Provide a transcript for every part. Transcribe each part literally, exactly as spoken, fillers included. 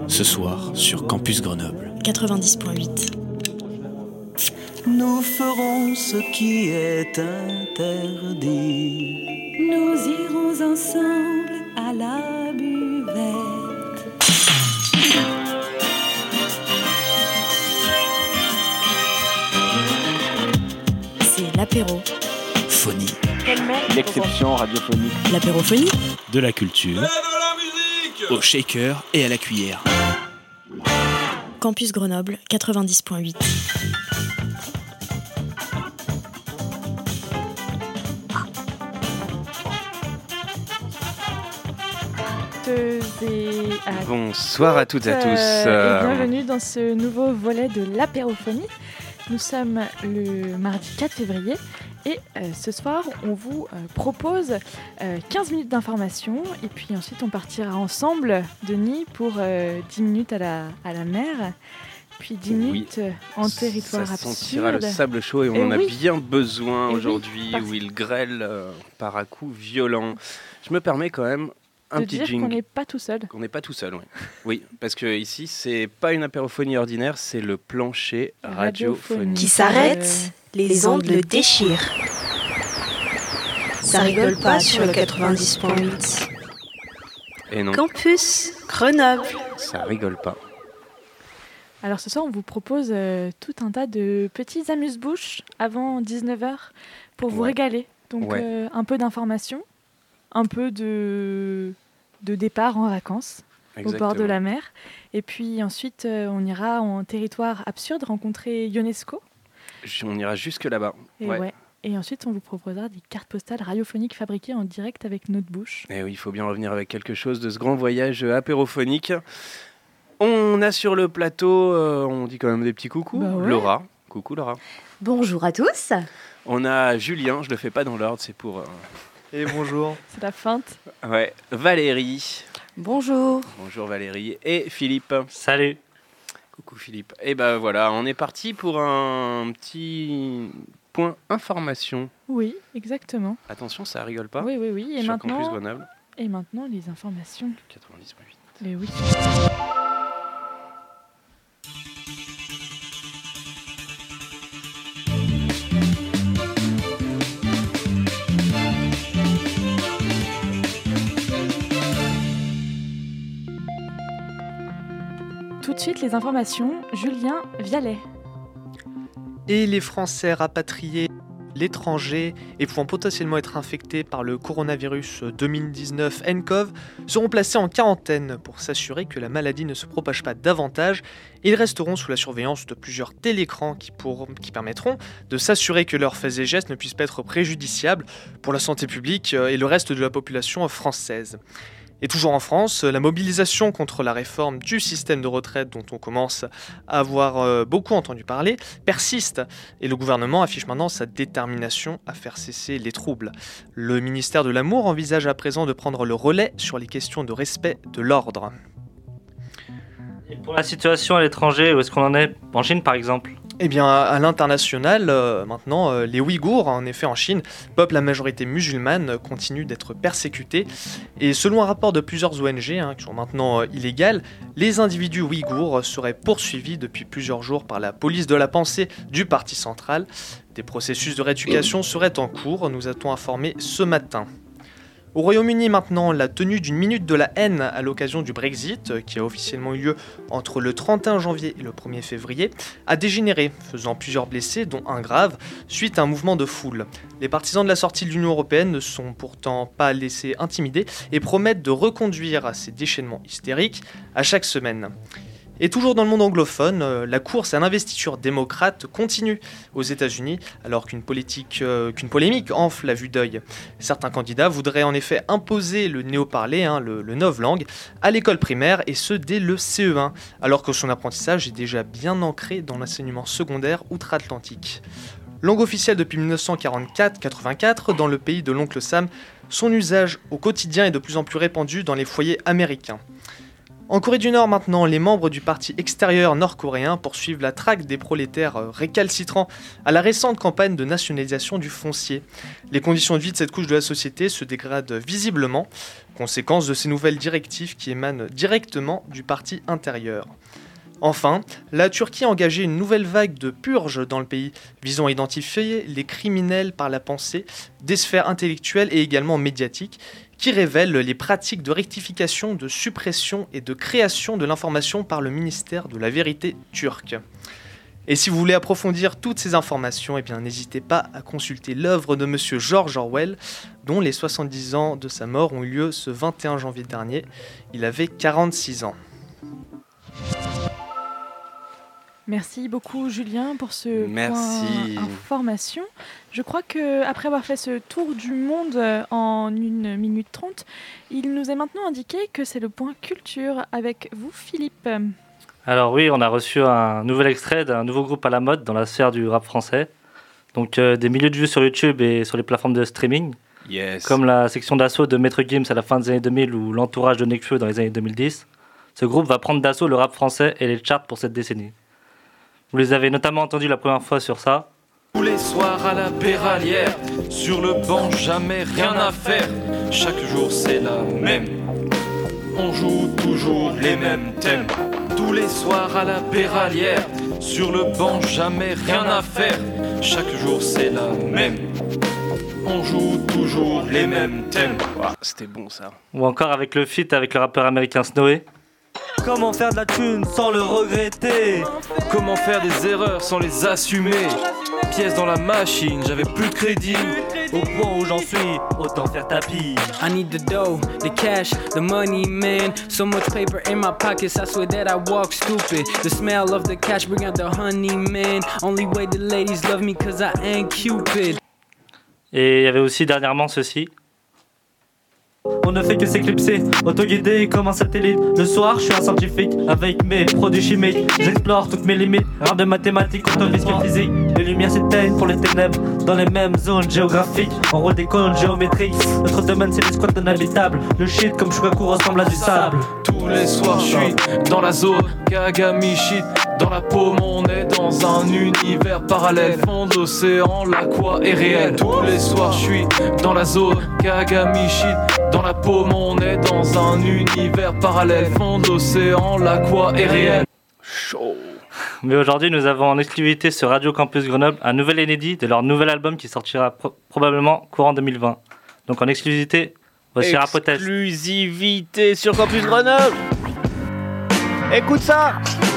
ce soir sur Campus Grenoble quatre-vingt-dix point huit. Nous ferons ce qui est interdit. Nous irons ensemble à la buvette. C'est l'apéro. Phonie. L'exception radiophonique. L'apérophonie. De la culture. Et de la musique. Au shaker et à la cuillère. Campus Grenoble quatre-vingt-dix point huit. Et à Bonsoir à toutes et à tous. Euh, et bienvenue dans ce nouveau volet de l'apérophonie. Nous sommes le mardi quatre février et euh, ce soir on vous euh, propose euh, quinze minutes d'information et puis ensuite on partira ensemble, Denis, pour euh, dix minutes à la, à la mer. Puis dix minutes oui. en territoire ça absurde. Ça sentira le sable chaud et on et en oui. a bien besoin et aujourd'hui oui, parce... où il grêle euh, par à coups violents. Je me permets quand même un de petit dire jingle. qu'on n'est pas tout seul. Qu'on n'est pas tout seul, oui. Oui, parce que ici c'est pas une apérophonie ordinaire, c'est le plancher radiophonique. Qui s'arrête, euh... les ondes le déchirent. Ça rigole pas sur le quatre-vingt-dix point huit. Et non. Campus Grenoble. Ça rigole pas. Alors ce soir, on vous propose euh, tout un tas de petits amuse-bouches avant dix-neuf heures pour vous ouais. régaler. Donc ouais. euh, un peu d'informations, un peu de, de départ en vacances Exactement. Au bord de la mer. Et puis ensuite, euh, on ira en territoire absurde rencontrer Ionesco. On ira jusque là-bas. Et, ouais. Ouais. Et ensuite, on vous proposera des cartes postales radiophoniques fabriquées en direct avec notre bouche. Et oui, il faut bien revenir avec quelque chose de ce grand voyage apérophonique. On a sur le plateau, euh, on dit quand même des petits coucous. Bah ouais. Laura, coucou Laura. Bonjour à tous. On a Julien, je le fais pas dans l'ordre, c'est pour... Euh... Et bonjour. C'est la feinte. Ouais, Valérie. Bonjour. Bonjour Valérie. Et Philippe. Salut. Coucou Philippe. Et ben voilà, on est parti pour un petit point information. Oui, exactement. Attention, ça rigole pas. Oui, oui, oui. Et sur maintenant, Campus Grenoble. Et maintenant, les informations. quatre-vingt-dix point huit. Et oui. Tout de suite, les informations. Julien Vialet. Et les Français rapatriés à l'étranger et pouvant potentiellement être infectés par le coronavirus deux mille dix-neuf nCoV seront placés en quarantaine pour s'assurer que la maladie ne se propage pas davantage. Ils resteront sous la surveillance de plusieurs télécrans qui, pour, qui permettront de s'assurer que leurs faits et gestes ne puissent pas être préjudiciables pour la santé publique et le reste de la population française. Et toujours en France, la mobilisation contre la réforme du système de retraite dont on commence à avoir euh, beaucoup entendu parler persiste et le gouvernement affiche maintenant sa détermination à faire cesser les troubles. Le ministère de l'Amour envisage à présent de prendre le relais sur les questions de respect de l'ordre. Et pour la situation à l'étranger, où est-ce qu'on en est ? En Chine par exemple ? Eh bien, à l'international, euh, maintenant, euh, les Ouïghours, en effet, en Chine, peuple à majorité musulmane, continuent d'être persécutés. Et selon un rapport de plusieurs O N G, hein, qui sont maintenant euh, illégales, les individus ouïghours seraient poursuivis depuis plusieurs jours par la police de la pensée du Parti central. Des processus de rééducation seraient en cours, nous a-t-on informé ce matin. Au Royaume-Uni maintenant, la tenue d'une minute de la haine à l'occasion du Brexit, qui a officiellement eu lieu entre le trente et un janvier et le premier février, a dégénéré, faisant plusieurs blessés, dont un grave, suite à un mouvement de foule. Les partisans de la sortie de l'Union européenne ne sont pourtant pas laissés intimider et promettent de reconduire à ces déchaînements hystériques à chaque semaine. Et toujours dans le monde anglophone, euh, la course à l'investiture démocrate continue aux États-Unis, alors qu'une, politique, euh, qu'une polémique enfle à vue d'œil. Certains candidats voudraient en effet imposer le néo-parler, hein, le, le novlangue, à l'école primaire, et ce dès le C E un, alors que son apprentissage est déjà bien ancré dans l'enseignement secondaire outre-Atlantique. Langue officielle depuis dix-neuf cent quarante-quatre quatre-vingt-quatre dans le pays de l'oncle Sam, son usage au quotidien est de plus en plus répandu dans les foyers américains. En Corée du Nord maintenant, les membres du parti extérieur nord-coréen poursuivent la traque des prolétaires récalcitrants à la récente campagne de nationalisation du foncier. Les conditions de vie de cette couche de la société se dégradent visiblement, conséquence de ces nouvelles directives qui émanent directement du parti intérieur. Enfin, la Turquie a engagé une nouvelle vague de purges dans le pays, visant à identifier les criminels par la pensée des sphères intellectuelles et également médiatiques, qui révèlent les pratiques de rectification, de suppression et de création de l'information par le ministère de la Vérité turc. Et si vous voulez approfondir toutes ces informations, eh bien, n'hésitez pas à consulter l'œuvre de Monsieur George Orwell, dont les soixante-dix ans de sa mort ont eu lieu ce vingt et un janvier dernier. Il avait quarante-six ans. Merci beaucoup Julien pour ce Merci. point information. Je crois qu'après avoir fait ce tour du monde en une minute trente, il nous est maintenant indiqué que c'est le point culture avec vous Philippe. Alors oui, on a reçu un nouvel extrait d'un nouveau groupe à la mode dans la sphère du rap français. Donc euh, des milliers de vues sur YouTube et sur les plateformes de streaming. Yes. Comme la section d'assaut de Maître Gims à la fin des années deux mille ou l'entourage de Nekfeu dans les années deux mille dix. Ce groupe va prendre d'assaut le rap français et les charts pour cette décennie. Vous les avez notamment entendus la première fois sur ça. Tous les soirs à la Péralière, sur le banc jamais rien à faire. Chaque jour c'est la même, on joue toujours les mêmes thèmes. Tous les soirs à la Péralière, sur le banc jamais rien à faire. Chaque jour c'est la même, on joue toujours les mêmes thèmes. Ah, c'était bon ça. Ou encore avec le feat avec le rappeur américain Snowy. Comment faire de la thune sans le regretter? Comment faire des erreurs sans les assumer? Pièce dans la machine, j'avais plus de crédit. Au point où j'en suis, autant faire tapis. I need the dough, the cash, the money, man. So much paper in my pockets, I swear that I walk stupid. The smell of the cash bring out the honey, man. Only way the ladies love me cause I ain't Cupid. Et il y avait aussi dernièrement ceci. On ne fait que s'éclipser, autoguidé comme un satellite. Le soir, je suis un scientifique avec mes produits chimiques. J'explore toutes mes limites, art de mathématiques, autant risque physique. Les lumières s'éteignent pour les ténèbres dans les mêmes zones géographiques. En route des cônes géométriques. Notre domaine, c'est les squats inhabitables. Le shit comme Shukaku ressemble à du sable. Tous les soirs, je suis dans la zone Kagami shit. Dans la paume, on est dans un univers parallèle. Fond de l'océan, l'aqua est réel. Tous les soirs, je suis dans la zone Kagami shit. Dans la paume, on est dans un univers parallèle. Fond de l'océan, l'aqua est réel. Chaud. Mais aujourd'hui, nous avons en exclusivité sur Radio Campus Grenoble un nouvel inédit de leur nouvel album qui sortira pro- probablement courant deux mille vingt. Donc en exclusivité, voici Rapotest. Exclusivité sur Campus Grenoble. Écoute ça.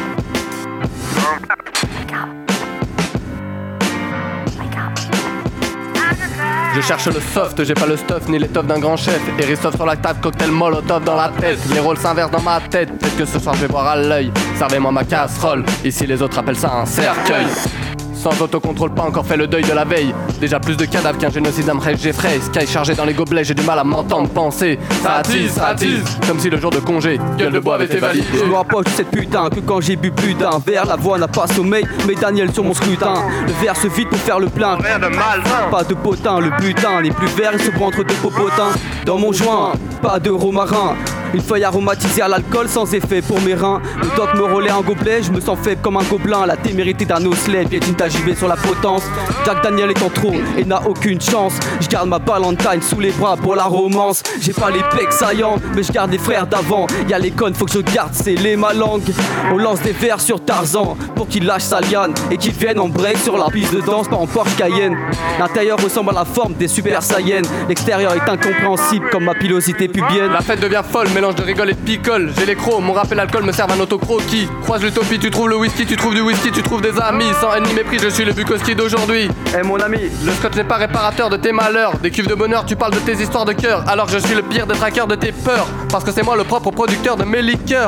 Je cherche le soft, j'ai pas le stuff ni l'étoffe d'un grand chef. Eristoff sur la table, cocktail molotov dans la tête. Les rôles s'inversent dans ma tête, peut-être que ce soir je vais boire à l'œil. Servez-moi ma casserole, ici les autres appellent ça un cercueil. Sans autocontrôle, pas encore fait le deuil de la veille. Déjà plus de cadavres qu'un génocide d'Amrech Jeffrey. Sky chargé dans les gobelets, j'ai du mal à m'entendre penser. Ça attise, ça attise, comme si le jour de congé, gueule de bois avait été validé. Je me rapproche de cette putain que quand j'ai bu plus d'un verre. La voix n'a pas sommeil, mais Daniel sur mon scrutin. Le verre se vide pour faire le plein. Rien de malsain. Pas de potin, le butin n'est plus vert, il se prend entre deux popotins. Dans mon joint, pas de romarin. Une feuille aromatisée à l'alcool sans effet pour mes reins. Le doc me relaie un gobelet, je me sens faible comme un gobelin. La témérité d'un osselet, piétine ta J V sur la potence. Jack Daniel est en trop et n'a aucune chance. Je garde ma Valentine sous les bras pour la romance. J'ai pas les pecs saillants, mais je garde les frères d'avant. Y'a les connes, faut que je garde, c'est les ma langue. On lance des verres sur Tarzan pour qu'il lâche sa liane et qu'il vienne en break sur la piste de danse, pas en Porsche Cayenne. L'intérieur ressemble à la forme des Super Saiyans. L'extérieur est incompréhensible comme ma pilosité pubienne. La fête devient folle, mélange de rigole et de picole. J'ai les crocs, mon rap et l'alcool me servent un autocroquis. Croise l'utopie, tu trouves le whisky, tu trouves du whisky, tu trouves des amis. Sans haine ni mépris, je suis le Bukowski d'aujourd'hui. Eh hey, mon ami, le scotch n'est pas réparateur de tes malheurs. Des cuves de bonheur, tu parles de tes histoires de cœur. Alors que je suis le pire des traqueurs de tes peurs. Parce que c'est moi le propre producteur de mes liqueurs.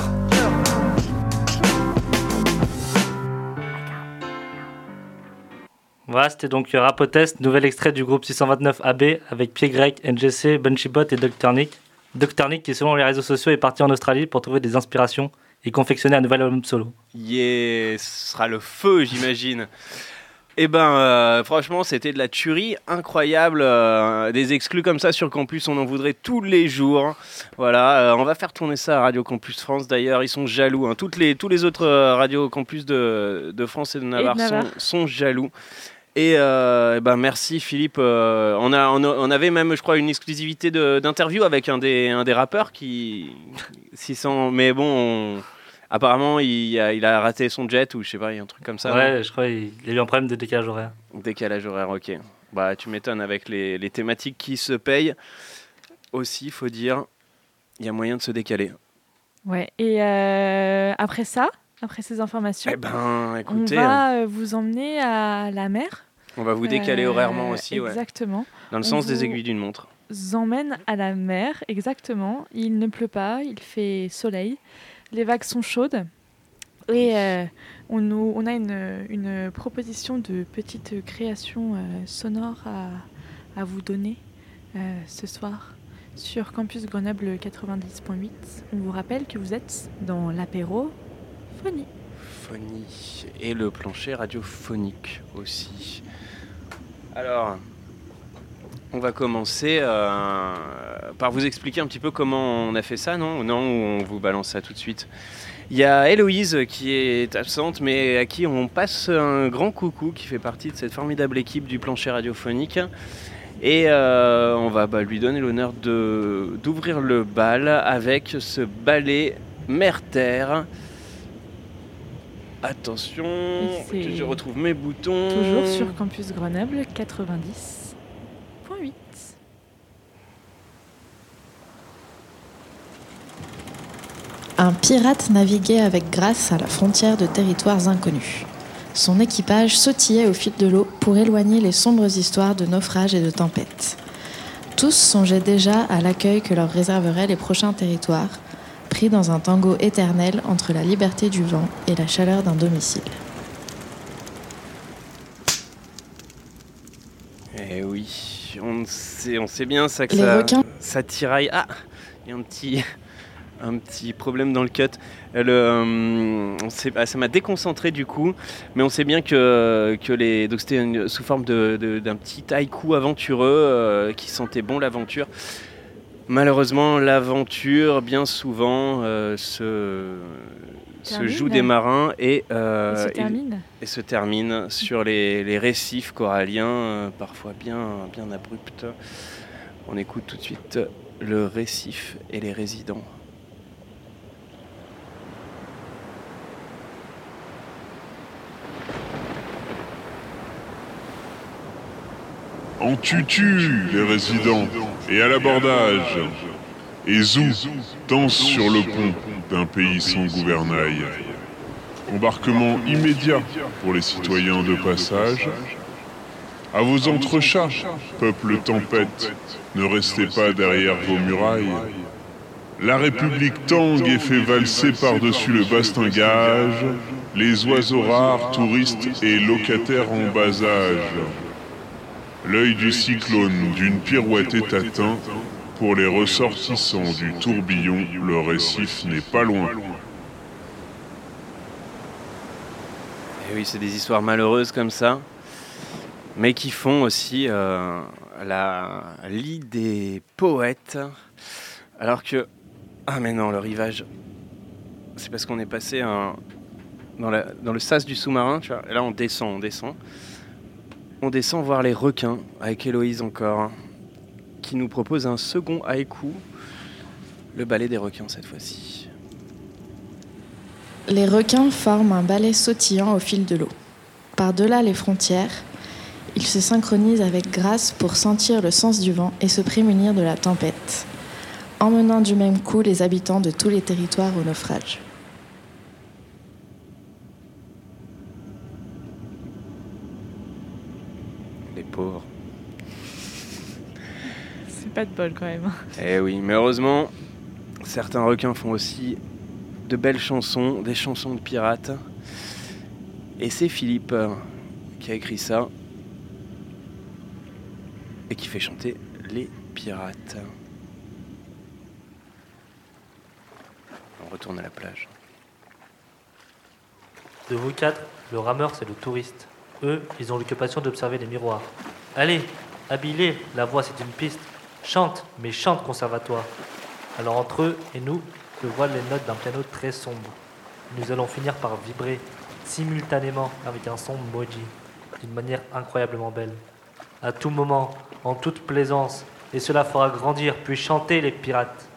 Voilà, c'était donc Rapotest, nouvel extrait du groupe six cent vingt-neuf A B avec Pied Grec, N G C, Bunchybot et docteur Nick. docteur Nick qui, selon les réseaux sociaux, est parti en Australie pour trouver des inspirations et confectionner un nouvel album solo. Yeah, ce sera le feu, j'imagine. Eh ben, euh, franchement, c'était de la tuerie incroyable. Euh, des exclus comme ça sur Campus, on en voudrait tous les jours. Voilà, euh, on va faire tourner ça à Radio Campus France. D'ailleurs, ils sont jaloux. Hein. Toutes les, tous les autres euh, Radio Campus de, de France et de Navarre, Et de Navarre. Sont, sont jaloux. Et euh, eh ben, merci Philippe. Euh, on, a, on, a, on avait même, je crois, une exclusivité de, d'interview avec un des, un des rappeurs qui... six cents, mais bon... On, apparemment, il a, il a raté son jet ou je sais pas, il y a un truc comme ça. Ouais, non je crois qu'il a eu un problème de décalage horaire. Décalage horaire, ok. Bah, tu m'étonnes avec les, les thématiques qui se payent. Aussi, faut dire, il y a moyen de se décaler. Ouais, et euh, après ça, après ces informations, Eh ben, écoutez, on va euh, vous emmener à la mer. on va vous décaler Euh, horairement aussi, ouais. Exactement. Dans le On sens des vous aiguilles d'une montre. emmène à la mer, exactement. Il ne pleut pas, il fait soleil. Les vagues sont chaudes. Et euh, on, nous, on a une, une proposition de petite création euh, sonore à, à vous donner euh, ce soir sur Campus Grenoble quatre-vingt-dix point huit. On vous rappelle que vous êtes dans l'apéro Phonie. Phonie. Et le plancher radiophonique aussi. Alors, on va commencer euh, par vous expliquer un petit peu comment on a fait ça, non ? Non, on vous balance ça tout de suite. Il y a Héloïse qui est absente, mais à qui on passe un grand coucou, qui fait partie de cette formidable équipe du plancher radiophonique. Et euh, on va bah, lui donner l'honneur de, d'ouvrir le bal avec ce ballet Mer-Terre. Attention, que je retrouve mes boutons. Toujours sur Campus Grenoble quatre-vingt-dix point huit. Un pirate naviguait avec grâce à la frontière de territoires inconnus. Son équipage sautillait au fil de l'eau pour éloigner les sombres histoires de naufrages et de tempêtes. Tous songeaient déjà à l'accueil que leur réserveraient les prochains territoires, pris dans un tango éternel entre la liberté du vent et la chaleur d'un domicile. Eh oui, on sait, on sait bien ça que Les ça, requins. ça tiraille. Ah, il y a un petit, un petit problème dans le cut. Le, euh, on sait, ah, ça m'a déconcentré du coup, mais on sait bien que, que les, donc c'était une, sous forme de, de, d'un petit haïku aventureux euh, qui sentait bon l'aventure. Malheureusement, l'aventure, bien souvent, euh, se, se joue des marins et, euh, Et se termine. et, et se termine sur les, les récifs coralliens, euh, parfois bien, bien abrupts. On écoute tout de suite le récif et les résidents. En tutu, les résidents, et à l'abordage. Et Zou danse sur le pont d'un pays sans gouvernail. Embarquement immédiat pour les citoyens de passage. À vos entrechats, peuple tempête, ne restez pas derrière vos murailles. La République tangue et fait valser par-dessus le bastingage les oiseaux rares, touristes et locataires en bas âge. L'œil du cyclone d'une pirouette est atteint. Pour les ressortissants du tourbillon, le récif n'est pas loin. Et oui, c'est des histoires malheureuses comme ça, mais qui font aussi euh, la lie des poètes. Alors que... Ah mais non, le rivage, c'est parce qu'on est passé un... dans, la... dans le sas du sous-marin, tu vois. Et là on descend, on descend. On descend voir les requins, avec Héloïse encore, qui nous propose un second haïku, le ballet des requins cette fois-ci. Les requins forment un ballet sautillant au fil de l'eau. Par-delà les frontières, ils se synchronisent avec grâce pour sentir le sens du vent et se prémunir de la tempête, emmenant du même coup les habitants de tous les territoires au naufrage. Les pauvres. C'est pas de bol quand même. Eh oui, mais heureusement, certains requins font aussi de belles chansons, des chansons de pirates. Et c'est Philippe euh, qui a écrit ça et qui fait chanter les pirates. On retourne à la plage. De vous quatre, le rameur c'est le touriste. Eux, ils ont l'occupation d'observer les miroirs. Allez, habille-les, la voix c'est une piste. Chante, mais chante conservatoire. Alors entre eux et nous, je vois les notes d'un piano très sombre. Nous allons finir par vibrer simultanément avec un son maudit, d'une manière incroyablement belle. À tout moment, en toute plaisance, et cela fera grandir puis chanter les pirates.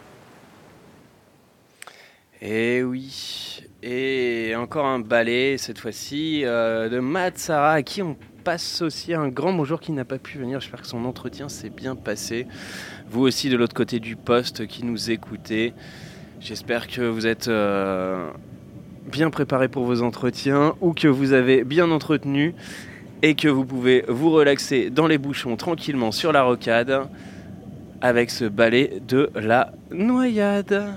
Et oui, et encore un ballet, cette fois-ci, euh, de Matsara, à qui on passe aussi un grand bonjour, qui n'a pas pu venir. J'espère que son entretien s'est bien passé. Vous aussi, de l'autre côté du poste, qui nous écoutez. J'espère que vous êtes euh, bien préparés pour vos entretiens, ou que vous avez bien entretenu, et que vous pouvez vous relaxer dans les bouchons tranquillement sur la rocade, avec ce ballet de la noyade.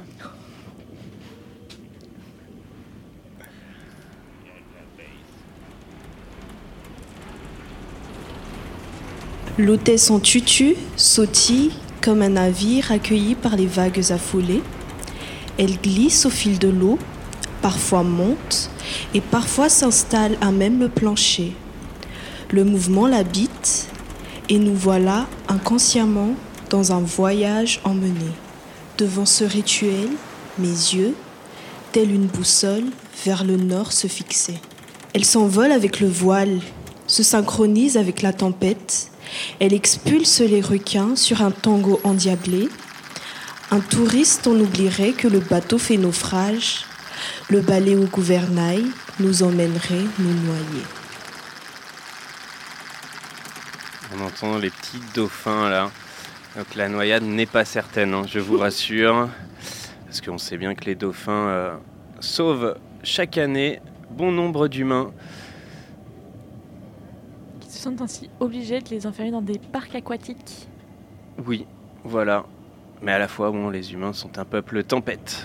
L'hôtesse en tutu sautille comme un navire accueilli par les vagues affolées. Elle glisse au fil de l'eau, parfois monte et parfois s'installe à même le plancher. Le mouvement l'habite et nous voilà inconsciemment dans un voyage emmené. Devant ce rituel, mes yeux, tels une boussole, vers le nord se fixaient. Elle s'envole avec le voile, se synchronise avec la tempête. Elle expulse les requins sur un tango endiablé. Un touriste en oublierait que le bateau fait naufrage. Le balai au gouvernail nous emmènerait nous noyer. On entend les petits dauphins là. Donc la noyade n'est pas certaine, hein, je vous rassure. Parce qu'on sait bien que les dauphins euh, sauvent chaque année bon nombre d'humains. Qui se sentent ainsi obligés de les enfermer dans des parcs aquatiques. Oui, voilà. Mais à la fois, bon, les humains sont un peuple tempête.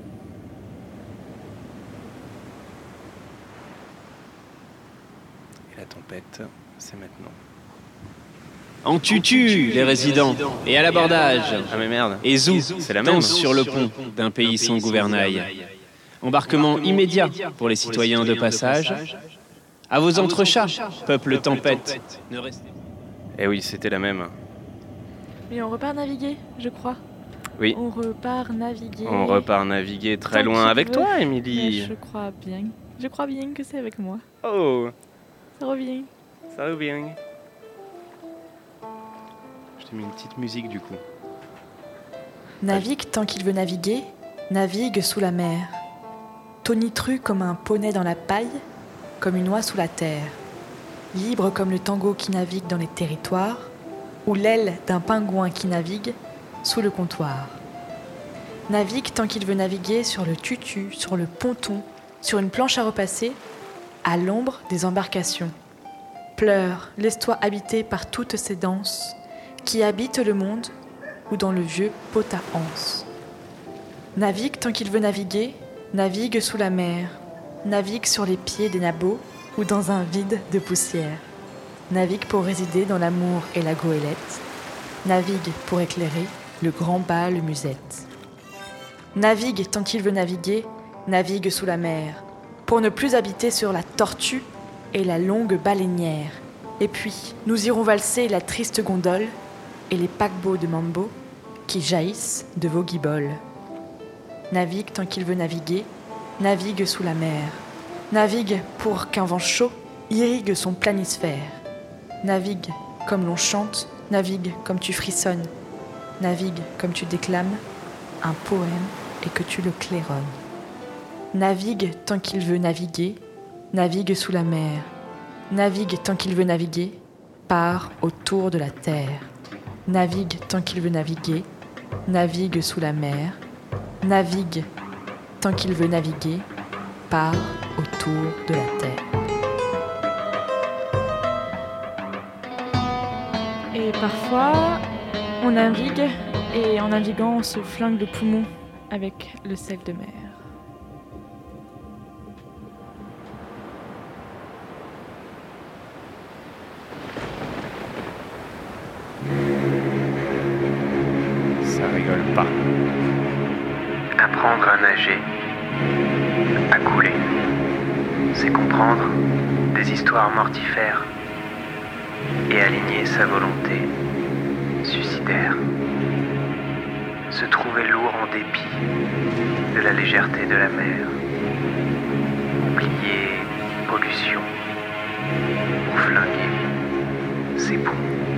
Et la tempête, c'est maintenant. En tutu, les résidents, et à l'abordage. Ah mais merde. Et zou, c'est la même. danse sur le pont d'un pays sans gouvernail. Embarquement immédiat pour les citoyens de passage. À vos entrechats, peuple tempête. Eh oui, c'était la même. Mais on repart naviguer, je crois. Oui. On repart naviguer. On repart naviguer très Tant loin qu'il avec veut. toi, Émilie. Mais je crois bien. Je crois bien que c'est avec moi. Oh, Ça revient. ça revient. Je t'ai mis une petite musique du coup. Navigue tant qu'il veut naviguer, navigue sous la mer. Tonitru comme un poney dans la paille, comme une oie sous la terre. Libre comme le tango qui navigue dans les territoires, ou l'aile d'un pingouin qui navigue sous le comptoir. Navigue tant qu'il veut naviguer sur le tutu, sur le ponton, sur une planche à repasser, à l'ombre des embarcations. Pleure, laisse-toi habiter par toutes ces danses qui habitent le monde ou dans le vieux pot à anse. Navigue tant qu'il veut naviguer, navigue sous la mer, navigue sur les pieds des nabots ou dans un vide de poussière. Navigue pour résider dans l'amour et la goélette, navigue pour éclairer le grand bal musette. Navigue tant qu'il veut naviguer, navigue sous la mer, pour ne plus habiter sur la tortue et la longue baleinière. Et puis, nous irons valser la triste gondole et les paquebots de Mambo qui jaillissent de vos guiboles. Navigue tant qu'il veut naviguer, navigue sous la mer. Navigue pour qu'un vent chaud irrigue son planisphère. Navigue comme l'on chante, navigue comme tu frissonnes. Navigue comme tu déclames un poème et que tu le claironnes. Navigue tant qu'il veut naviguer, navigue sous la mer. Navigue tant qu'il veut naviguer, part autour de la terre. Navigue tant qu'il veut naviguer, navigue sous la mer. Navigue tant qu'il veut naviguer, part autour de la terre. Et parfois, on navigue, et en naviguant, on se flingue le poumon avec le sel de mer. Ça rigole pas. Apprendre à nager, à couler. c'est comprendre des histoires mortifères et aligner sa volonté suicidaire. Se trouver lourd en dépit de la légèreté de la mer. Oublier pollution ou flinguer, c'est bon.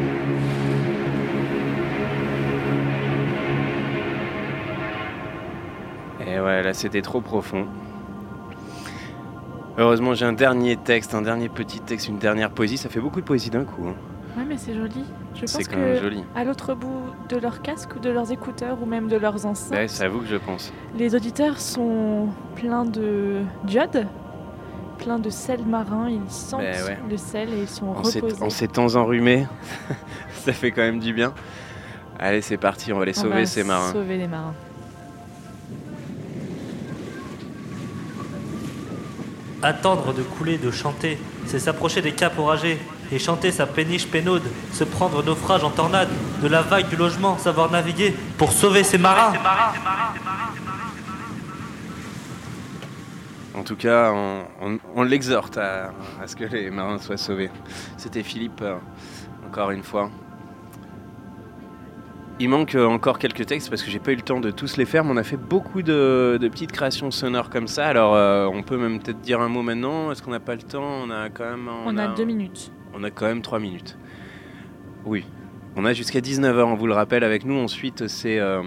Et ouais, là c'était trop profond. Heureusement j'ai un dernier texte, un dernier petit texte, une dernière poésie. Ça fait beaucoup de poésie d'un coup. Hein. Ouais, mais c'est joli. Je pense C'est quand que même joli. à l'autre bout de leur casque ou de leurs écouteurs ou même de leurs enceintes, Ouais, c'est à vous que je pense. les auditeurs sont pleins de diodes, pleins de sel marin. Ils sentent Ben ouais. le sel et ils sont En ces, reposés. en ces temps enrhumés, ça fait quand même du bien. Allez, c'est parti, on va les On sauver va ces marins. Sauver les marins. Attendre de couler, de chanter, c'est s'approcher des caps oragés et chanter sa péniche pénaude, se prendre naufrage en tornade, de la vague du logement, savoir naviguer pour sauver ses marins. En tout cas, on, on- on l'exhorte à, à ce que les marins soient sauvés. C'était Philippe, euh, encore une fois. Il manque euh, encore quelques textes parce que j'ai pas eu le temps de tous les faire, mais on a fait beaucoup de, de petites créations sonores comme ça. Alors, euh, on peut même peut-être dire un mot maintenant. Est-ce qu'on n'a pas le temps? On a quand même. On a deux minutes. On a quand même trois minutes. Oui. On a jusqu'à dix-neuf heures, on vous le rappelle, avec nous. Ensuite, c'est euh,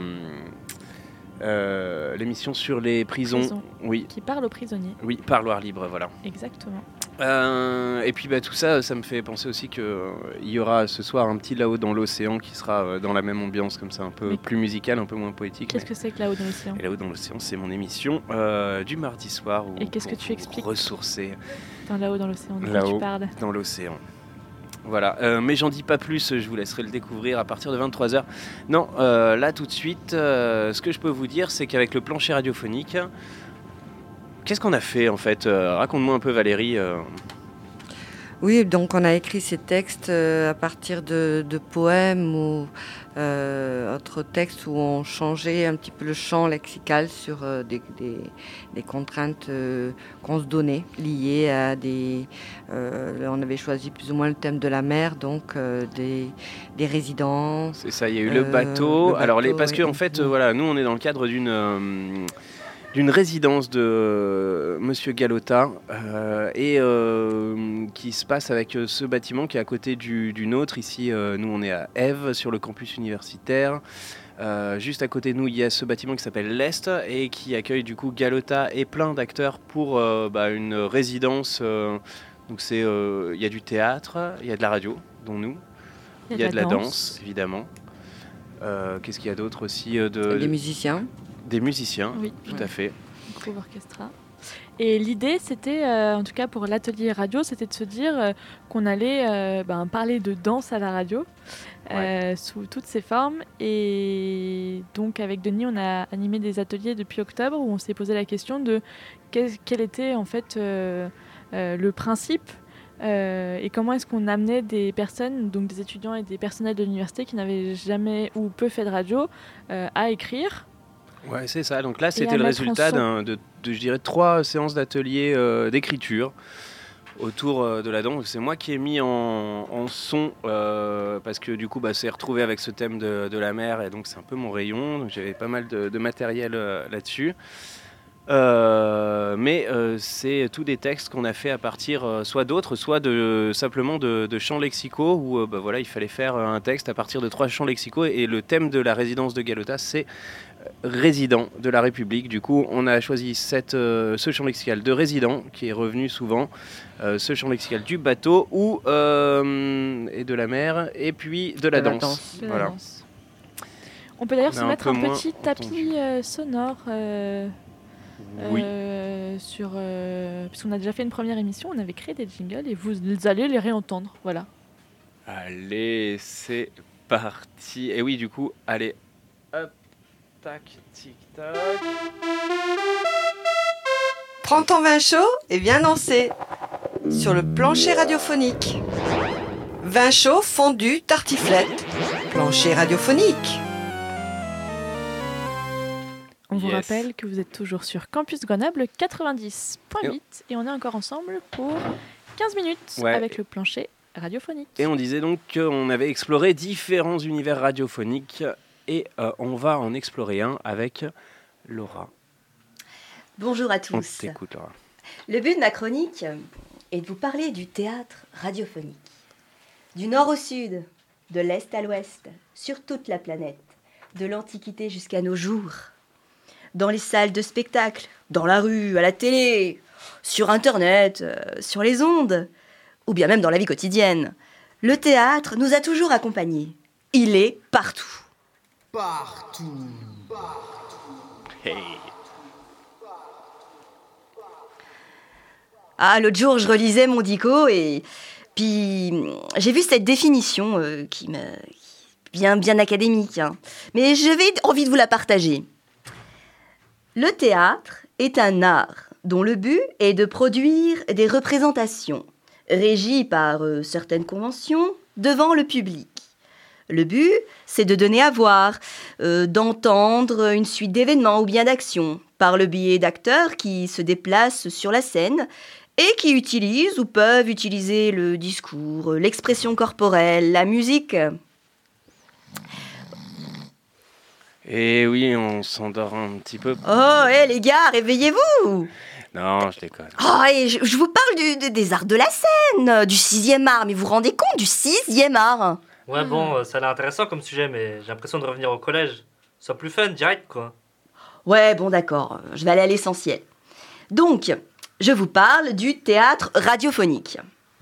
euh, l'émission sur les prisons. Prison. Oui. Qui parle aux prisonniers. Oui, parloir libre, voilà. Exactement. Euh, et puis bah, tout ça, ça me fait penser aussi qu'il euh, y aura ce soir un petit Là-haut dans l'océan qui sera euh, dans la même ambiance, comme ça, un peu Mais- plus musical, un peu moins poétique. Qu'est-ce mais- que c'est que Là-haut dans l'océan? Et Là-haut dans l'océan, c'est mon émission euh, du mardi soir. Où, Et qu'est-ce que pour tu vous expliques ressourcer Dans Là-haut dans l'océan, de quoi là-haut tu parles? dans l'océan. Voilà, Euh, mais j'en dis pas plus, je vous laisserai le découvrir à partir de vingt-trois heures. Non, euh, là tout de suite, euh, ce que je peux vous dire, c'est qu'avec le plancher radiophonique, qu'est-ce qu'on a fait en fait Euh, Raconte-moi un peu Valérie. euh. Oui, donc on a écrit ces textes euh, à partir de, de poèmes ou euh, autres textes où on changeait un petit peu le champ lexical sur euh, des, des- des contraintes euh, qu'on se donnait liées à des... euh, on avait choisi plus ou moins le thème de la mer, donc euh, des, des résidences. C'est ça, il y a eu le euh, bateau. le Alors, les, bateau, parce que ouais. en fait, euh, voilà, nous on est dans le cadre d'une euh, d'une résidence de euh, Monsieur Galota euh, et euh, qui se passe avec euh, ce bâtiment qui est à côté du, du nôtre. Ici, euh, nous on est à Ève sur le campus universitaire. Euh, juste à côté de nous, il y a ce bâtiment qui s'appelle l'Est et qui accueille du coup Galota et plein d'acteurs pour euh, bah, une résidence. euh, donc c'est, euh, il y a du théâtre, il y a de la radio, dont nous. Il y a de la danse, évidemment. Euh, Qu'est-ce qu'il y a d'autre aussi euh, de, Des musiciens. Des musiciens, Oui. tout Ouais. à fait. Groupe orchestra. Et l'idée, c'était, euh, en tout cas pour l'atelier radio, c'était de se dire euh, qu'on allait euh, ben, parler de danse à la radio euh, sous toutes ses formes. Et donc avec Denis, on a animé des ateliers depuis octobre où on s'est posé la question de quel, quel était en fait euh, euh, le principe euh, et comment est-ce qu'on amenait des personnes, donc des étudiants et des personnels de l'université qui n'avaient jamais ou peu fait de radio, euh, à écrire. Ouais, c'est ça. Donc là, à c'était le mettre en résultat son. d'un- de, de, je dirais, trois séances d'atelier euh, d'écriture autour euh, de la danse. C'est moi qui ai mis en, en son euh, parce que du coup, bah, c'est retrouvé avec ce thème de, de la mer et donc c'est un peu mon rayon. Donc j'avais pas mal de, de matériel euh, là-dessus. Euh, mais euh, c'est tous des textes qu'on a fait à partir euh, soit d'autres, soit de, simplement de, de champs lexicaux où euh, bah, voilà, il fallait faire un texte à partir de trois champs lexicaux et le thème de la résidence de Galota, c'est euh, résident de la République. Du coup, on a choisi cette, euh, ce champ lexical de résident qui est revenu souvent, euh, ce champ lexical du bateau ou, euh, et de la mer et puis de la De la danse. danse. De la Voilà. danse. On peut d'ailleurs On se a un mettre peu un moins petit tapis euh, sonore euh, Oui. euh, sur... Euh, puisqu'on a déjà fait une première émission, on avait créé des jingles et vous allez les réentendre. Voilà. Allez, c'est parti. Et oui, du coup, allez. Hop, tac, tic, tac. Prends ton vin chaud et viens danser sur le plancher radiophonique. Vin chaud, fondu, tartiflette. Plancher radiophonique. On vous Yes. rappelle que vous êtes toujours sur Campus Grenoble quatre-vingt-dix point huit et on est encore ensemble pour quinze minutes Ouais. avec le plancher radiophonique. Et on disait donc qu'on avait exploré différents univers radiophoniques et euh, on va en explorer un avec Laura. Bonjour à On tous. t'écoute, Laura. Le but de ma chronique est de vous parler du théâtre radiophonique. Du nord au sud, de l'est à l'ouest, sur toute la planète, de l'Antiquité jusqu'à nos jours. Dans les salles de spectacle, dans la rue, à la télé, sur Internet, euh, sur les ondes, ou bien même dans la vie quotidienne. Le théâtre nous a toujours accompagnés. Il est partout. Partout. Hey. Ah, l'autre jour, je relisais mon dico et puis j'ai vu cette définition euh, qui me bien bien académique, hein. Mais j'avais envie de vous la partager. Le théâtre est un art dont le but est de produire des représentations régies par euh, certaines conventions devant le public. Le but, c'est de donner à voir, euh, d'entendre une suite d'événements ou bien d'actions par le biais d'acteurs qui se déplacent sur la scène et qui utilisent ou peuvent utiliser le discours, l'expression corporelle, la musique. Et oui, on s'endort un petit peu. Oh, hé les gars, réveillez-vous! Non, je déconne. Oh, et je, je vous parle du- de- des arts de la scène, du sixième art, mais vous vous rendez compte du sixième art? Ouais, bon, euh, ça a l'air intéressant comme sujet, mais j'ai l'impression de revenir au collège. Soit plus fun, direct, quoi. Ouais, bon d'accord, je vais aller à l'essentiel. Donc, je vous parle du théâtre radiophonique.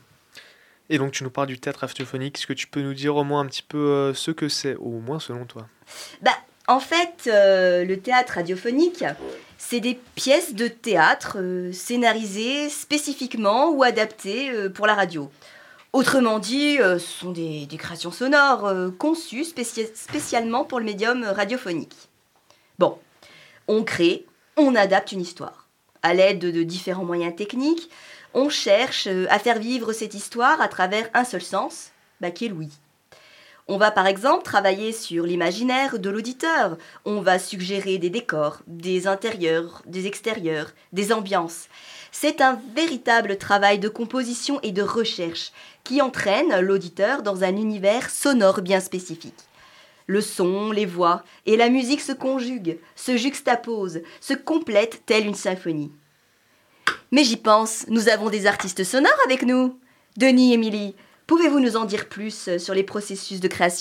Et donc tu nous parles du théâtre radiophonique, est-ce que tu peux nous dire au moins un petit peu euh, ce que c'est, au moins selon toi? Bah, en fait, euh, le théâtre radiophonique, c'est des pièces de théâtre euh, scénarisées spécifiquement ou adaptées euh, pour la radio. Autrement dit, euh, ce sont des, des créations sonores euh, conçues spéci- spécialement pour le médium radiophonique. Bon, on crée, on adapte une histoire. À l'aide de, de différents moyens techniques, on cherche euh, à faire vivre cette histoire à travers un seul sens, bah, qui est l'ouïe. On va par exemple travailler sur l'imaginaire de l'auditeur. On va suggérer des décors, des intérieurs, des extérieurs, des ambiances. C'est un véritable travail de composition et de recherche qui entraîne l'auditeur dans un univers sonore bien spécifique. Le son, les voix et la musique se conjuguent, se juxtaposent, se complètent telle une symphonie. Mais j'y pense, nous avons des artistes sonores avec nous. Denis, Émilie, pouvez-vous nous en dire plus sur les processus de création ?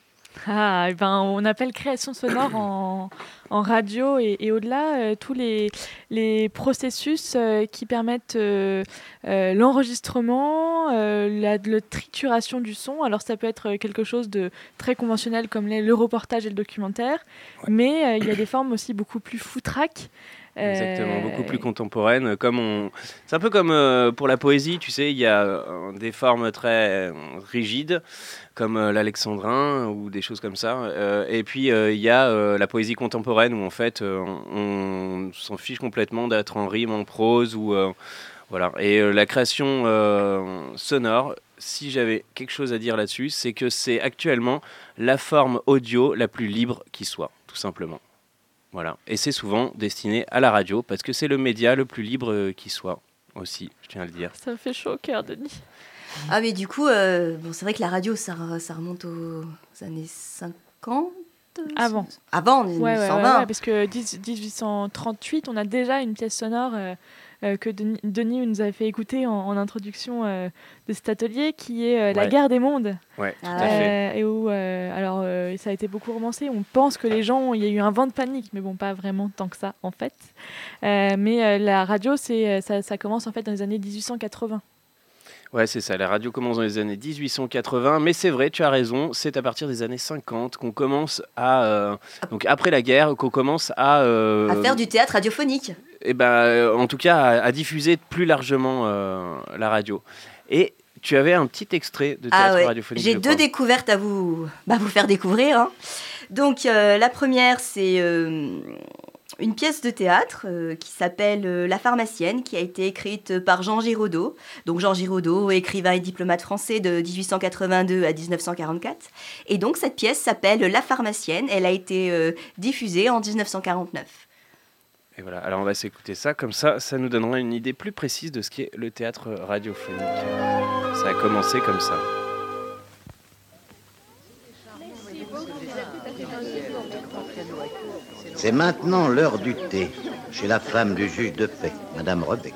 Ah, eh ben, on appelle création sonore en, en radio et, et au-delà euh, tous les, les processus euh, qui permettent euh, euh, l'enregistrement, euh, la, la trituration du son. Alors ça peut être quelque chose de très conventionnel comme les, le reportage et le documentaire, mais euh, il y a des formes aussi beaucoup plus foutraques. Exactement, Euh, beaucoup plus contemporaine. Comme on... C'est un peu comme euh, pour la poésie, tu sais, il y a euh, des formes très euh, rigides, comme euh, l'alexandrin ou des choses comme ça. Euh, et puis, euh, il y a euh, la poésie contemporaine où, en fait, euh, on, on s'en fiche complètement d'être en rime, en prose. Ou, euh, voilà. Et euh, la création euh, sonore, si j'avais quelque chose à dire là-dessus, c'est que c'est actuellement la forme audio la plus libre qui soit, tout simplement. Voilà. Et c'est souvent destiné à la radio parce que c'est le média le plus libre euh, qui soit aussi, je tiens à le dire. Ça me fait chaud au cœur, Denis. Ah mais du coup, euh, bon, c'est vrai que la radio, ça, re- ça remonte aux années cinquante. Avant. Avant, Ouais, mille ouais, neuf cent ouais, vingt. ouais, parce que dix- dix-huit cent trente-huit, on a déjà une pièce sonore euh, euh, que Denis, Denis nous avait fait écouter en, en introduction euh, de cet atelier, qui est euh, La Ouais. guerre des mondes. Ouais, tout Ah à fait. Euh, et où, euh, alors, euh, ça a été beaucoup romancé. On pense que les gens, il y a eu un vent de panique, mais bon, pas vraiment tant que ça, en fait. Euh, mais euh, la radio, c'est, ça, ça commence en fait dans les années dix-huit cent quatre-vingts. Ouais, c'est ça. La radio commence dans les années dix-huit cent quatre-vingts, mais c'est vrai, tu as raison. C'est à partir des années cinquante qu'on commence à, euh, donc après la guerre, qu'on commence à, euh, À faire du théâtre radiophonique. eh ben, euh, en tout cas, à, à diffuser plus largement euh, la radio. Et tu avais un petit extrait de théâtre Ah ouais, radiophonique. j'ai je deux crois. découvertes à vous, bah, vous faire découvrir, hein. Donc euh, la première, c'est euh, une pièce de théâtre euh, qui s'appelle euh, La pharmacienne, qui a été écrite par Jean Giraudeau. Donc Jean Giraudeau, écrivain et diplomate français de dix-huit cent quatre-vingt-deux à dix-neuf cent quarante-quatre. Et donc cette pièce s'appelle La pharmacienne. Elle a été euh, diffusée en dix-neuf cent quarante-neuf. Et voilà, alors on va s'écouter ça, comme ça, ça nous donnera une idée plus précise de ce qu'est le théâtre radiophonique. Ça a commencé comme ça. C'est maintenant l'heure du thé, chez la femme du juge de paix, Madame Rebec.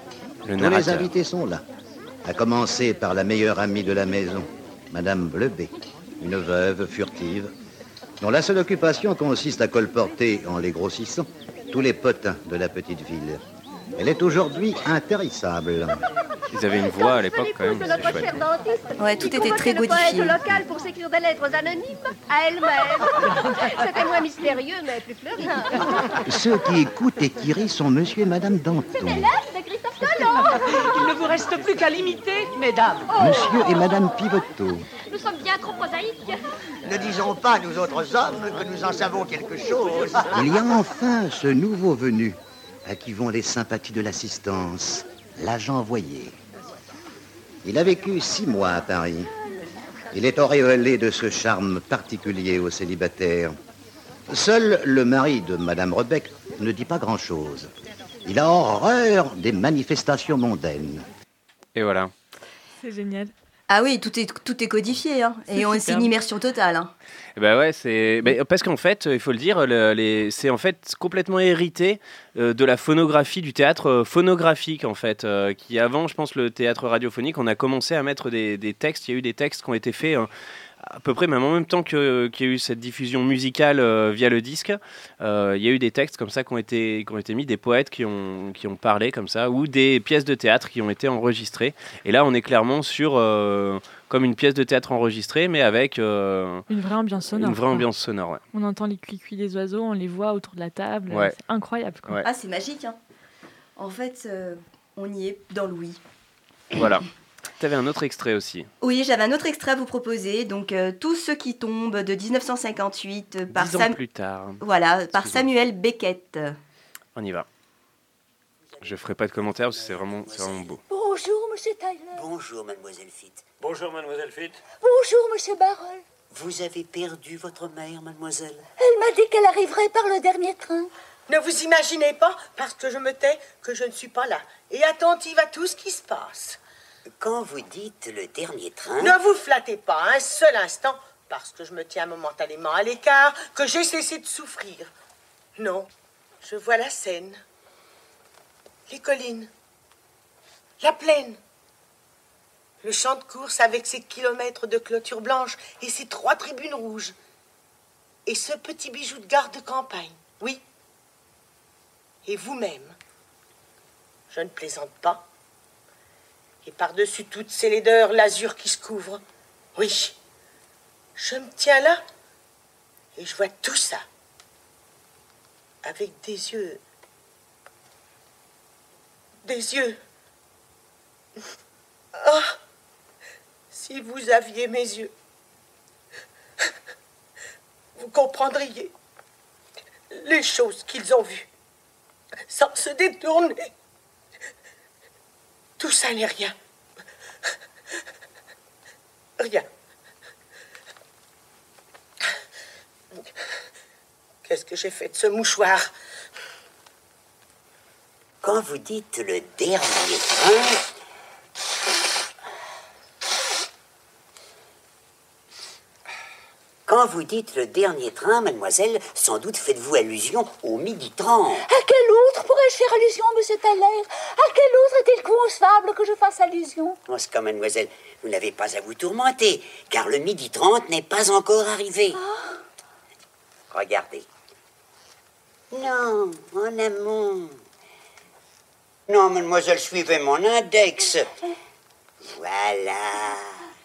Le Tous narrateur. les invités sont là, à commencer par la meilleure amie de la maison, Madame Bleuber, une veuve furtive, dont la seule occupation consiste à colporter, en les grossissant, tous les potins de la petite ville. Elle est aujourd'hui intarissable. Ils avaient une voix à l'époque quand même, c'est chouette. Ouais, tout était très codifié. Local pour s'écrire des lettres anonymes à elle-même. C'était moins mystérieux, mais plus fleuri. Ceux qui écoutent et qui rient sont Monsieur et Madame Danton. C'est l'élève de Christophe Colomb. Il ne vous reste plus qu'à l'imiter, mesdames. Monsieur et Madame Pivoteau. Nous sommes bien trop prosaïques. Ne disons pas, nous autres hommes, que nous en savons quelque chose. Il y a enfin ce nouveau venu, à qui vont les sympathies de l'assistance, l'agent envoyé. Il a vécu six mois à Paris. Il est auréolé de ce charme particulier aux célibataires. Seul le mari de Madame Rebec ne dit pas grand-chose. Il a horreur des manifestations mondaines. Et voilà. C'est génial. Ah oui, tout est, tout est codifié, hein. Et on- c'est une immersion totale. Hein. Eh ben ouais, c'est ben, parce qu'en fait, il faut le dire, le- les... c'est en fait complètement hérité euh, de la phonographie, du théâtre euh, phonographique en fait, euh, qui avant, je pense, le théâtre radiophonique, on a commencé à mettre des, des textes. Il y a eu des textes qui ont été faits. Hein, à peu près même en même temps que, qu'il y a eu cette diffusion musicale euh, via le disque, euh, il y a eu des textes comme ça qui ont été, qui ont été mis, des poètes qui ont, qui ont parlé comme ça, ou des pièces de théâtre qui ont été enregistrées. Et là, on est clairement sur euh, comme une pièce de théâtre enregistrée, mais avec euh, Une vraie ambiance sonore. une vraie quoi. ambiance sonore. Ouais. On entend les cuicui des oiseaux, on les voit autour de la table. Ouais. C'est incroyable. Quoi. Ouais. Ah, c'est magique. Hein. En fait, euh, on y est dans l'ouïe. Voilà. Tu avais un autre extrait aussi. Oui, j'avais un autre extrait à vous proposer. Donc, euh, Tous ceux qui tombent de dix-neuf cent cinquante-huit euh, par, Dix ans Sam- plus tard. voilà, par Excuse-moi. Samuel Beckett. On y va. Je ferai pas de commentaires parce que c'est vraiment, c'est vraiment beau. Bonjour, monsieur Tyler. Bonjour, mademoiselle Fitt. Bonjour, mademoiselle Fitt. Bonjour, monsieur Barrel. Vous avez perdu votre mère, mademoiselle? Elle m'a dit qu'elle arriverait par le dernier train. Ne vous imaginez pas, parce que je me tais, que je ne suis pas là et attentive à tout ce qui se passe. Quand vous dites le dernier train... Ne vous flattez pas un seul instant, parce que je me tiens momentanément à l'écart, que j'ai cessé de souffrir. Non, je vois la Seine, les collines, la plaine, le champ de course avec ses kilomètres de clôture blanche et ses trois tribunes rouges, et ce petit bijou de garde de campagne, oui. Et vous-même, je ne plaisante pas. Et par-dessus toutes ces laideurs, l'azur qui se couvre. Oui, je me tiens là et je vois tout ça avec des yeux... Des yeux... Ah, si vous aviez mes yeux, vous comprendriez les choses qu'ils ont vues, sans se détourner. Tout ça n'est rien. Rien. Qu'est-ce que j'ai fait de ce mouchoir? Quand vous dites le dernier train... Quand vous dites le dernier train, mademoiselle, sans doute faites-vous allusion au midi trente. À quel autre pourrais-je faire allusion, monsieur Tyler? À quel autre est-il concevable que je fasse allusion? En ce cas, mademoiselle, vous n'avez pas à vous tourmenter, car le midi trente n'est pas encore arrivé. Ah. Regardez. Non, en amont. Non, mademoiselle, suivez mon index. Voilà.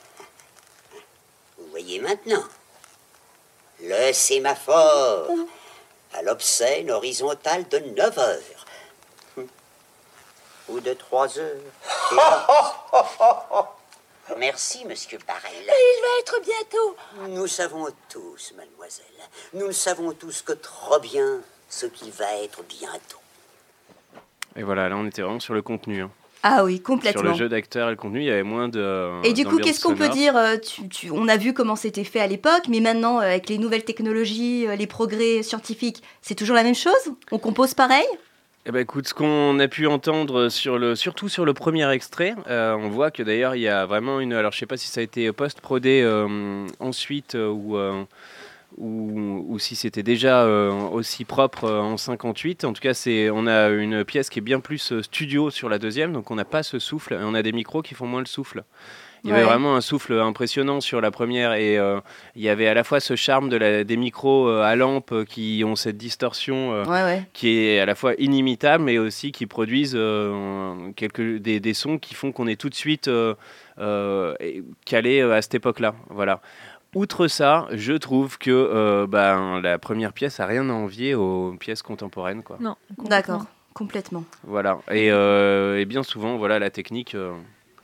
Vous voyez maintenant. Le sémaphore. À l'obscène horizontale de neuf heures. Ou de trois heures. Merci, monsieur Barrel. Mais il va être bientôt. Nous savons tous, mademoiselle. Nous ne savons tous que trop bien ce qu'il va être bientôt. Et voilà, là on était vraiment sur le contenu. Hein. Ah oui, complètement. Sur le jeu d'acteur et le contenu, il y avait moins de. Et du coup, qu'est-ce qu'on peut dire tu, tu, On a vu comment c'était fait à l'époque, mais maintenant, avec les nouvelles technologies, les progrès scientifiques, c'est toujours la même chose? On compose pareil? Eh ben écoute, ce qu'on a pu entendre, sur le, surtout sur le premier extrait, euh, on voit que d'ailleurs il y a vraiment une. Alors je sais pas si ça a été post-prodé euh, ensuite euh, ou. Euh, Ou, ou si c'était déjà euh, aussi propre euh, en cinquante-huit. En tout cas, c'est, on a une pièce qui est bien plus euh, studio sur la deuxième, donc on n'a pas ce souffle, et on a des micros qui font moins le souffle. Il y ouais. avait vraiment un souffle impressionnant sur la première, et euh, il y avait à la fois ce charme de la, des micros euh, à lampe qui ont cette distorsion euh, ouais, ouais. qui est à la fois inimitable, mais aussi qui produisent euh, quelques, des, des sons qui font qu'on est tout de suite euh, euh, calé à cette époque-là. Voilà. Outre ça, je trouve que euh, ben, la première pièce a rien à envier aux pièces contemporaines, quoi. Non, d'accord, complètement. Voilà, et, euh, et bien souvent, voilà, la technique, euh,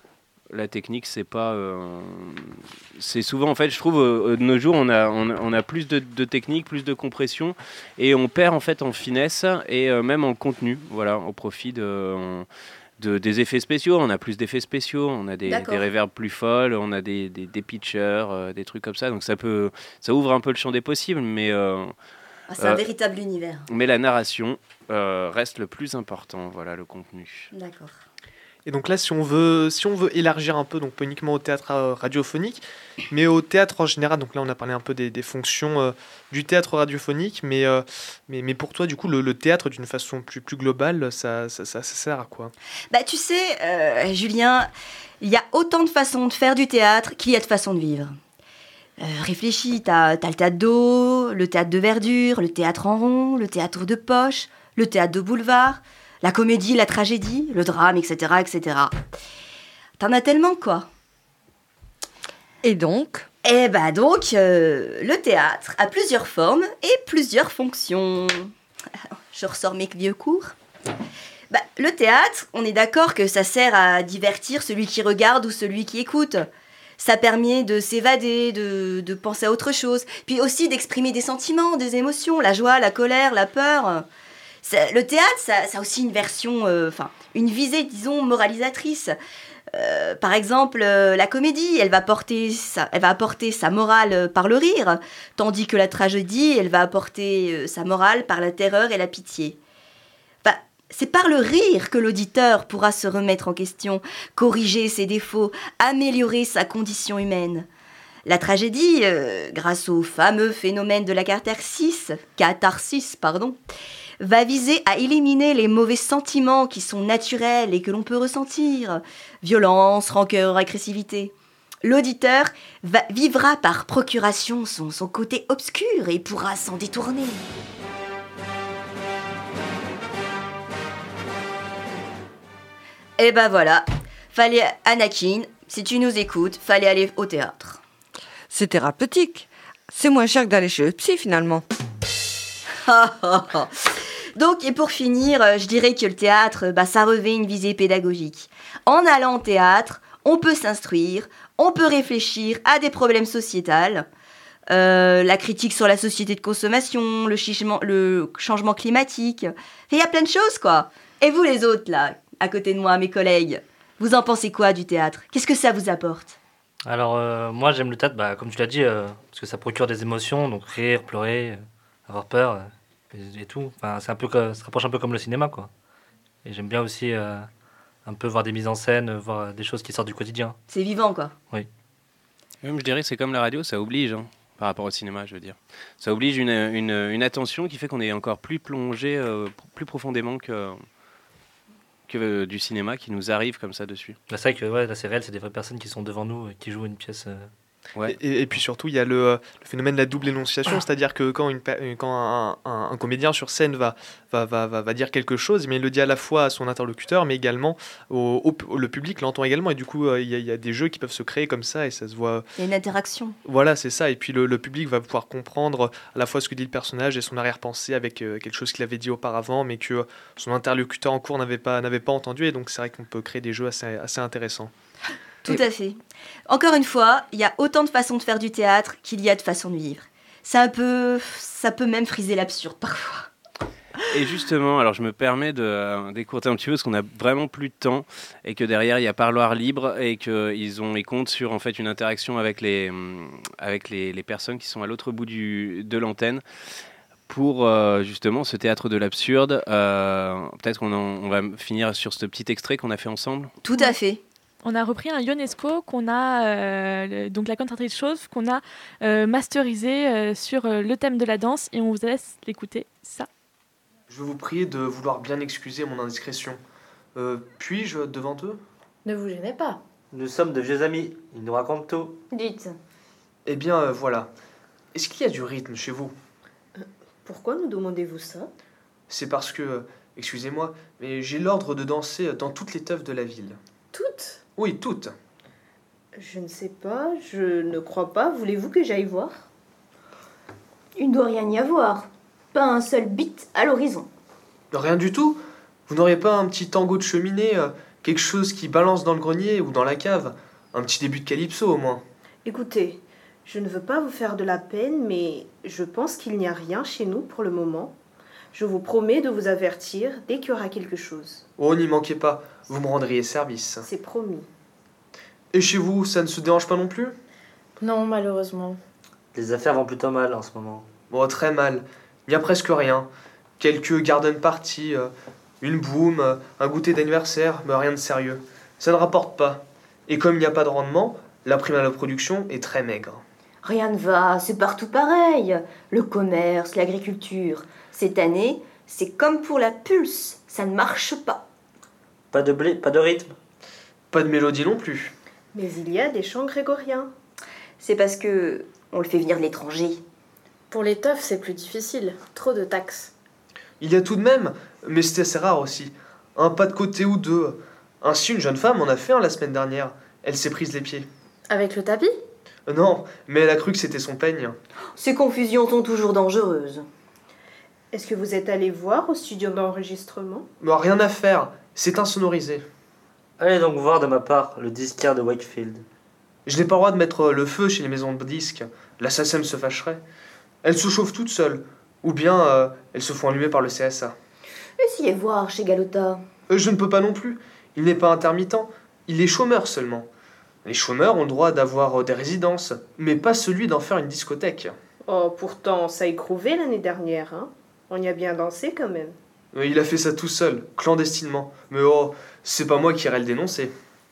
la technique, c'est pas, euh, c'est souvent, en fait, je trouve, euh, de nos jours, on a, on a, on a plus de, de technique, plus de compression, et on perd en fait en finesse et euh, même en contenu, voilà, au profit de. On, De, des effets spéciaux, on a plus d'effets spéciaux, on a des, des reverbs plus folles, on a des, des, des pitchers, euh, des trucs comme ça, donc ça peut, ça ouvre un peu le champ des possibles, mais euh, ah, c'est euh, un véritable univers. Mais la narration euh, reste le plus important, voilà, le contenu. D'accord. Et donc là, si on veut, si on veut élargir un peu, donc pas uniquement au théâtre radiophonique, mais au théâtre en général, donc là on a parlé un peu des, des fonctions euh, du théâtre radiophonique, mais, euh, mais, mais pour toi, du coup, le, le théâtre d'une façon plus, plus globale, ça, ça, ça, ça sert à quoi? Bah tu sais, euh, Julien, il y a autant de façons de faire du théâtre qu'il y a de façons de vivre. Euh, réfléchis, t'as, t'as le théâtre d'eau, le théâtre de verdure, le théâtre en rond, le théâtre de poche, le théâtre de boulevard, la comédie, la tragédie, le drame, et cetera, et cetera. T'en as tellement, quoi. Et donc Eh bah donc, euh, le théâtre a plusieurs formes et plusieurs fonctions. Je ressors mes vieux cours. Bah, le théâtre, on est d'accord que ça sert à divertir celui qui regarde ou celui qui écoute. Ça permet de s'évader, de, de penser à autre chose, puis aussi d'exprimer des sentiments, des émotions, la joie, la colère, la peur. Ça, le théâtre, ça, ça a aussi une version, enfin, euh, une visée, disons, moralisatrice. Euh, par exemple, euh, la comédie, elle va, porter sa, elle va apporter sa morale euh, par le rire, tandis que la tragédie, elle va apporter euh, sa morale par la terreur et la pitié. Enfin, c'est par le rire que l'auditeur pourra se remettre en question, corriger ses défauts, améliorer sa condition humaine. La tragédie, euh, grâce au fameux phénomène de la catharsis, catharsis, pardon, va viser à éliminer les mauvais sentiments qui sont naturels et que l'on peut ressentir. Violence, rancœur, agressivité. L'auditeur va, vivra par procuration son, son côté obscur et pourra s'en détourner. Et ben voilà, fallait Anakin, si tu nous écoutes, fallait aller au théâtre. C'est thérapeutique. C'est moins cher que d'aller chez le psy finalement. Donc, et pour finir, je dirais que le théâtre, bah, ça revêt une visée pédagogique. En allant au théâtre, on peut s'instruire, on peut réfléchir à des problèmes sociétals, euh, la critique sur la société de consommation, le, changement, le changement climatique. Il y a plein de choses, quoi. Et vous, les autres, là, à côté de moi, mes collègues, vous en pensez quoi du théâtre? Qu'est-ce que ça vous apporte? Alors, euh, moi, j'aime le théâtre, bah, comme tu l'as dit, euh, parce que ça procure des émotions, donc rire, pleurer, euh, avoir peur... Euh. Et, et tout, enfin, c'est un peu, ça se rapproche un peu comme le cinéma, quoi. Et j'aime bien aussi euh, un peu voir des mises en scène, voir des choses qui sortent du quotidien. C'est vivant, quoi. Oui. Même, je dirais que c'est comme la radio, ça oblige, hein, par rapport au cinéma, je veux dire. Ça oblige une, une, une attention qui fait qu'on est encore plus plongé, euh, plus profondément que, que euh, du cinéma qui nous arrive comme ça dessus. Là, c'est vrai que ouais, là, c'est réel, c'est des vraies personnes qui sont devant nous, qui jouent une pièce... Euh... Ouais. Et, et puis surtout, il y a le, le phénomène de la double énonciation, c'est-à-dire que quand, une, quand un, un, un comédien sur scène va, va, va, va, va dire quelque chose, mais il le dit à la fois à son interlocuteur, mais également au, au, le public l'entend également. Et du coup, il y, a, il y a des jeux qui peuvent se créer comme ça et ça se voit. Il y a une interaction. Voilà, c'est ça. Et puis le, le public va pouvoir comprendre à la fois ce que dit le personnage et son arrière-pensée avec euh, quelque chose qu'il avait dit auparavant, mais que son interlocuteur en cours n'avait pas, n'avait pas entendu. Et donc, c'est vrai qu'on peut créer des jeux assez, assez intéressants. Tout à fait. Encore une fois, il y a autant de façons de faire du théâtre qu'il y a de façons de vivre. C'est un peu... Ça peut même friser l'absurde parfois. Et justement, alors je me permets de euh, d'écourter un petit peu parce qu'on a vraiment plus de temps et que derrière il y a Parloir Libre et qu'ils ont ils comptent sur en fait une interaction avec les avec les, les personnes qui sont à l'autre bout du, de l'antenne pour euh, justement ce théâtre de l'absurde. Euh, peut-être qu'on en, on va finir sur ce petit extrait qu'on a fait ensemble. Tout à fait. On a repris un Ionesco qu'on a, euh, donc la cantatrice chauve, qu'on a euh, masterisé euh, sur euh, le thème de la danse et on vous laisse l'écouter ça. Je veux vous prier de vouloir bien excuser mon indiscrétion. Euh, puis-je devant eux ? Ne vous gênez pas. Nous sommes de vieux amis, ils nous racontent tout. Dites. Eh bien, euh, voilà. Est-ce qu'il y a du rythme chez vous ? euh, Pourquoi nous demandez-vous ça ? C'est parce que, euh, excusez-moi, mais j'ai l'ordre de danser dans toutes les teufs de la ville. Toutes ? Oui, toutes. Je ne sais pas, je ne crois pas. Voulez-vous que j'aille voir ? Il ne doit rien y avoir. Pas un seul bit à l'horizon. Rien du tout ? Vous n'auriez pas un petit tango de cheminée, euh, quelque chose qui balance dans le grenier ou dans la cave ? Un petit début de calypso au moins. Écoutez, je ne veux pas vous faire de la peine, mais je pense qu'il n'y a rien chez nous pour le moment. Je vous promets de vous avertir dès qu'il y aura quelque chose. Oh, n'y manquez pas, vous me rendriez service. C'est promis. Et chez vous, ça ne se dérange pas non plus ? Non, malheureusement. Les affaires vont plutôt mal en ce moment. Bon, très mal. Il n'y a presque rien. Quelques garden parties, euh, une boum, euh, un goûter d'anniversaire, mais rien de sérieux. Ça ne rapporte pas. Et comme il n'y a pas de rendement, la prime à la production est très maigre. Rien ne va, c'est partout pareil. Le commerce, l'agriculture. Cette année, c'est comme pour la pulse, ça ne marche pas. Pas de blé, pas de rythme. Pas de mélodie non plus. Mais il y a des chants grégoriens. C'est parce que on le fait venir de l'étranger. Pour les teufs, c'est plus difficile. Trop de taxes. Il y a tout de même, mais c'était assez rare aussi, un pas de côté ou deux. Ainsi, une jeune femme en a fait un la semaine dernière. Elle s'est prise les pieds. Avec le tapis ? euh, Non, mais elle a cru que c'était son peigne. Ces confusions sont toujours dangereuses. Est-ce que vous êtes allé voir au studio d'enregistrement ? Mais rien à faire, c'est insonorisé. Allez donc voir de ma part le disquaire de Wakefield. Je n'ai pas le droit de mettre le feu chez les maisons de disques. La S A C E M se fâcherait. Elles se chauffent toutes seules. Ou bien euh, elles se font allumer par le C S A. Essayez voir chez Galota. Euh, je ne peux pas non plus. Il n'est pas intermittent. Il est chômeur seulement. Les chômeurs ont le droit d'avoir euh, des résidences, mais pas celui d'en faire une discothèque. Oh, pourtant, ça a écrouvé l'année dernière, hein ? On y a bien dansé quand même. Euh, il a fait ça tout seul, clandestinement. Mais oh, c'est pas moi qui irai le dénoncer.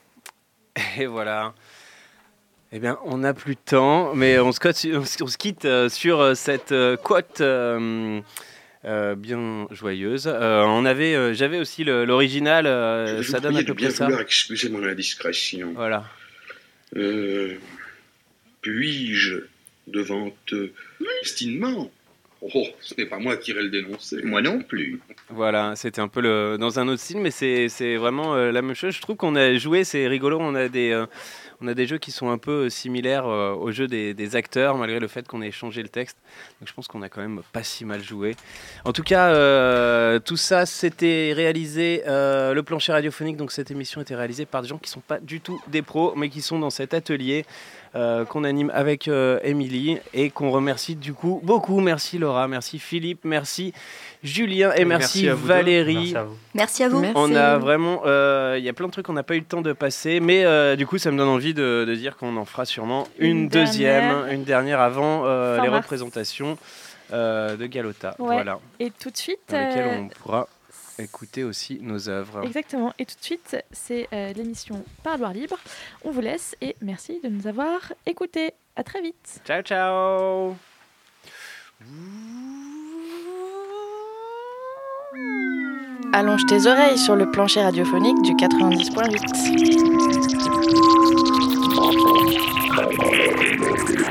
Et voilà. Eh bien, on n'a plus de temps, mais on se, cote, on se quitte euh, sur cette euh, quote euh, euh, bien joyeuse. Euh, on avait, euh, j'avais aussi le, l'original, euh, ça donne à peu près ça. Je vais bien vouloir excuser mon indiscrétion. Voilà. Euh, puis-je, devant te... Destinement. Oh, ce n'est pas moi qui irai le dénoncer. Moi non plus. Voilà, c'était un peu le, dans un autre style, mais c'est, c'est vraiment euh, la même chose. Je trouve qu'on a joué, c'est rigolo, on a des... Euh, On a des jeux qui sont un peu similaires euh, aux jeux des, des acteurs, malgré le fait qu'on ait changé le texte. Donc je pense qu'on a quand même pas si mal joué. En tout cas, euh, tout ça, c'était réalisé, euh, le plancher radiophonique, donc cette émission était réalisée par des gens qui ne sont pas du tout des pros, mais qui sont dans cet atelier euh, qu'on anime avec euh, Émilie et qu'on remercie du coup beaucoup. Merci Laura, merci Philippe, merci Julien et merci, merci Valérie. Merci à vous. Merci à vous. Merci. On a vraiment, il euh, y a plein de trucs qu'on n'a pas eu le temps de passer, mais euh, du coup ça me donne envie de, de dire qu'on en fera sûrement une, une deuxième, dernière. une dernière avant euh, les mars. représentations euh, de Galota. Ouais. Voilà. Et tout de suite, dans lesquelles euh, on pourra écouter aussi nos œuvres. Exactement. Et tout de suite, c'est euh, l'émission Parloir Libre. On vous laisse et merci de nous avoir écoutés. À très vite. Ciao, ciao. Allonge tes oreilles sur le plancher radiophonique du quatre-vingt-dix point huit.